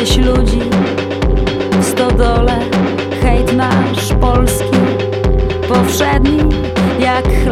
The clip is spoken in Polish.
kiedyś ludzi w stodole, hejt nasz polski powszedni jak